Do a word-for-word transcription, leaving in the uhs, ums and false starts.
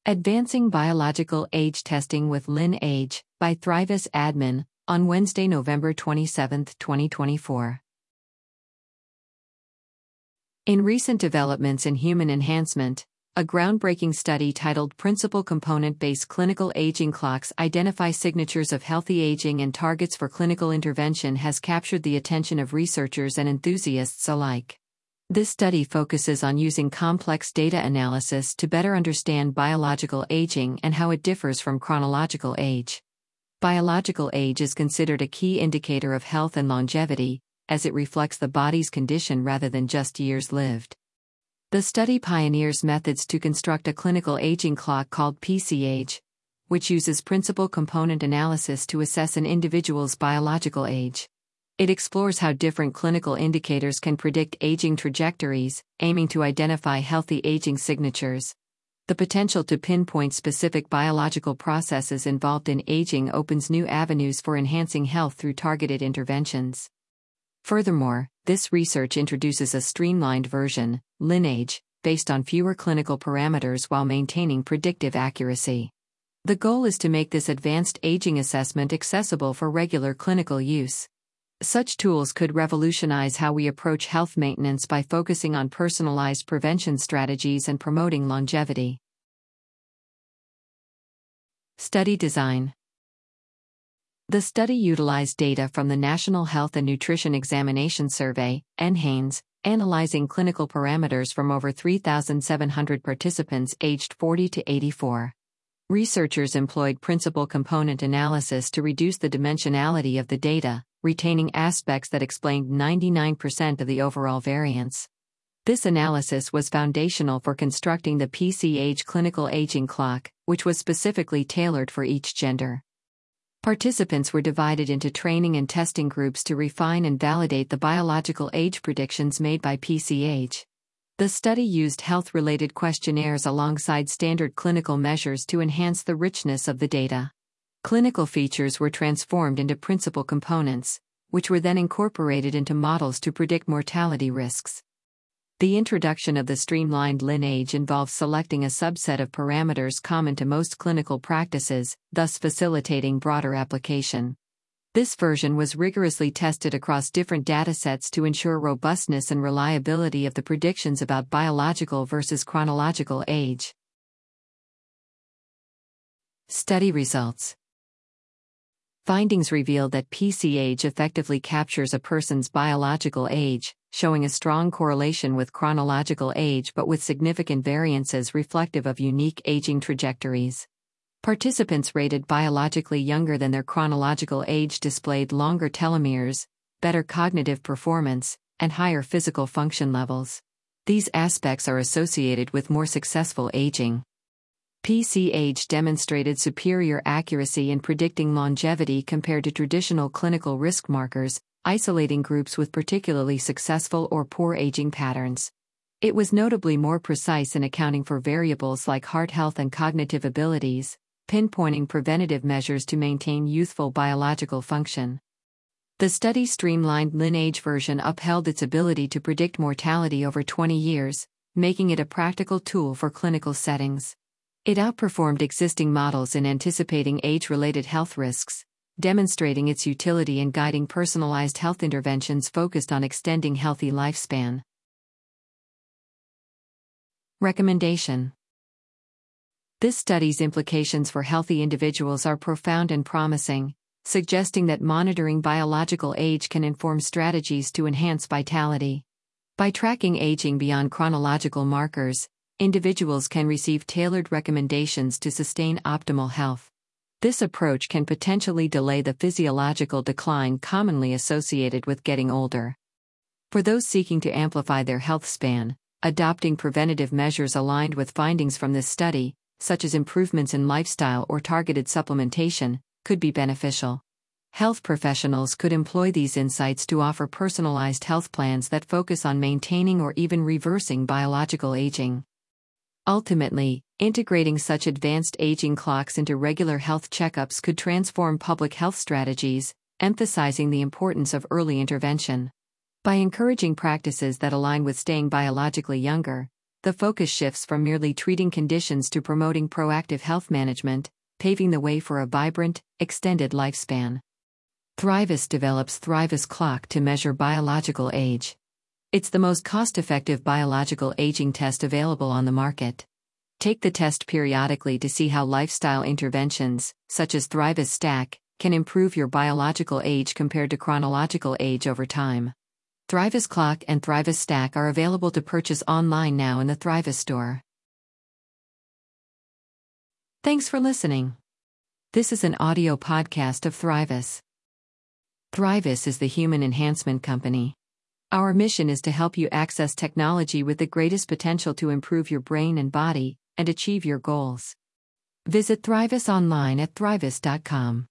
Advancing Biological Age Testing with Lineage by Thrivis Admin, on Wednesday, November twenty-seventh, twenty twenty-four. In recent developments in human enhancement, a groundbreaking study titled Principal Component-Based Clinical Aging Clocks Identify Signatures of Healthy Aging and Targets for Clinical Intervention has captured the attention of researchers and enthusiasts alike. This study focuses on using complex data analysis to better understand biological aging and how it differs from chronological age. Biological age is considered a key indicator of health and longevity, as it reflects the body's condition rather than just years lived. The study pioneers methods to construct a clinical aging clock called P C Age, which uses principal component analysis to assess an individual's biological age. It explores how different clinical indicators can predict aging trajectories, aiming to identify healthy aging signatures. The potential to pinpoint specific biological processes involved in aging opens new avenues for enhancing health through targeted interventions. Furthermore, this research introduces a streamlined version, Lineage, based on fewer clinical parameters while maintaining predictive accuracy. The goal is to make this advanced aging assessment accessible for regular clinical use. Such tools could revolutionize how we approach health maintenance by focusing on personalized prevention strategies and promoting longevity. Study design. The study utilized data from the National Health and Nutrition Examination Survey, N HANES, analyzing clinical parameters from over three thousand seven hundred participants aged forty to eighty-four. Researchers employed principal component analysis to reduce the dimensionality of the data, retaining aspects that explained ninety-nine percent of the overall variance. This analysis was foundational for constructing the P C Age clinical aging clock, which was specifically tailored for each gender. Participants were divided into training and testing groups to refine and validate the biological age predictions made by P C Age. The study used health-related questionnaires alongside standard clinical measures to enhance the richness of the data. Clinical features were transformed into principal components, which were then incorporated into models to predict mortality risks. The introduction of the streamlined Lineage involves selecting a subset of parameters common to most clinical practices, thus facilitating broader application. This version was rigorously tested across different datasets to ensure robustness and reliability of the predictions about biological versus chronological age. Study results. Findings revealed that P C Age effectively captures a person's biological age, showing a strong correlation with chronological age but with significant variances reflective of unique aging trajectories. Participants rated biologically younger than their chronological age displayed longer telomeres, better cognitive performance, and higher physical function levels. These aspects are associated with more successful aging. P C Age demonstrated superior accuracy in predicting longevity compared to traditional clinical risk markers, isolating groups with particularly successful or poor aging patterns. It was notably more precise in accounting for variables like heart health and cognitive abilities, pinpointing preventative measures to maintain youthful biological function. The study's streamlined Lineage version upheld its ability to predict mortality over twenty years, making it a practical tool for clinical settings. It outperformed existing models in anticipating age-related health risks, demonstrating its utility in guiding personalized health interventions focused on extending healthy lifespan. Recommendation. This study's implications for healthy individuals are profound and promising, suggesting that monitoring biological age can inform strategies to enhance vitality. By tracking aging beyond chronological markers, individuals can receive tailored recommendations to sustain optimal health. This approach can potentially delay the physiological decline commonly associated with getting older. For those seeking to amplify their health span, adopting preventative measures aligned with findings from this study, such as improvements in lifestyle or targeted supplementation, could be beneficial. Health professionals could employ these insights to offer personalized health plans that focus on maintaining or even reversing biological aging. Ultimately, integrating such advanced aging clocks into regular health checkups could transform public health strategies, emphasizing the importance of early intervention. By encouraging practices that align with staying biologically younger, The focus shifts from merely treating conditions to promoting proactive health management, paving the way for a vibrant, extended lifespan. Thrivis develops Thrivis Clock to measure biological age. It's the most cost-effective biological aging test available on the market. Take the test periodically to see how lifestyle interventions, such as Thrivis Stack, can improve your biological age compared to chronological age over time. Thrivis Clock and Thrivis Stack are available to purchase online now in the Thrivis store. Thanks for listening. This is an audio podcast of Thrivis. Thrivis is the human enhancement company. Our mission is to help you access technology with the greatest potential to improve your brain and body and achieve your goals. Visit Thrivis online at thrivis dot com.